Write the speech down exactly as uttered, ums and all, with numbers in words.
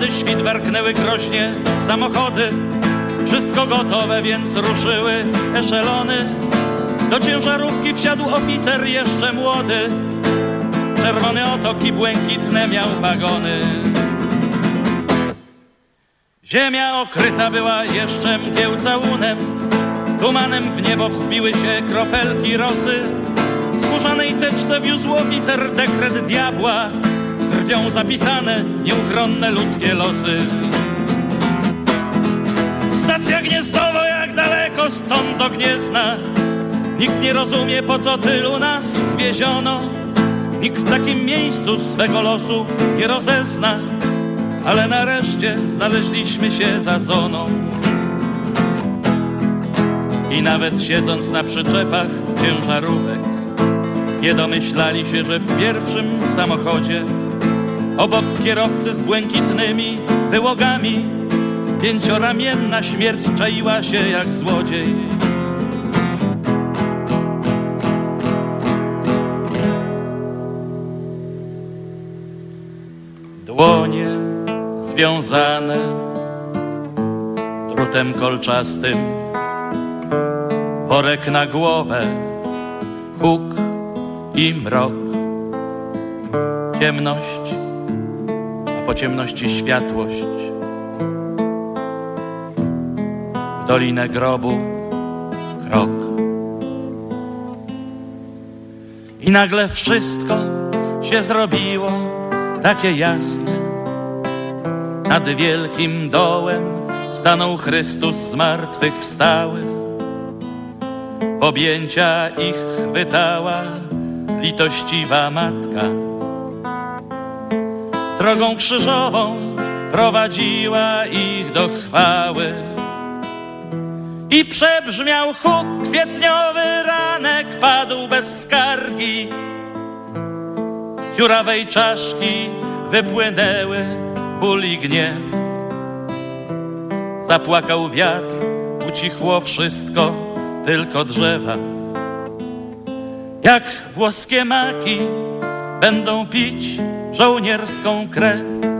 wody świt warknęły groźnie samochody. Wszystko gotowe, więc ruszyły eszelony. Do ciężarówki wsiadł oficer jeszcze młody. Czerwony otok i błękitne miał wagony. Ziemia okryta była jeszcze mgieł całunem. Tumanem w niebo wzbiły się kropelki rosy. W skórzanej teczce wiózł oficer dekret diabła. Krwią zapisane nieuchronne ludzkie losy. Stacja Gniezdowo, jak daleko stąd do Gniezna. Nikt nie rozumie, po co tylu nas zwieziono. Nikt w takim miejscu swego losu nie rozezna. Ale nareszcie znaleźliśmy się za zoną. I nawet siedząc na przyczepach ciężarówek, nie domyślali się, że w pierwszym samochodzie obok kierowcy z błękitnymi wyłogami pięcioramienna śmierć czaiła się jak złodziej. Dłonie związane drutem kolczastym, worek na głowę, huk i mrok. Ciemność, a po ciemności światłość. W dolinę grobu krok. I nagle wszystko się zrobiło takie jasne. Nad wielkim dołem stanął Chrystus zmartwychwstały. Objęcia ich chwytała litościwa matka. Drogą krzyżową prowadziła ich do chwały. I przebrzmiał huk, kwietniowy ranek padł bez skargi. Z dziurawej czaszki wypłynęły ból i gniew. Zapłakał wiatr, ucichło wszystko, tylko drzewa. Jak włoskie maki będą pić żołnierską krew.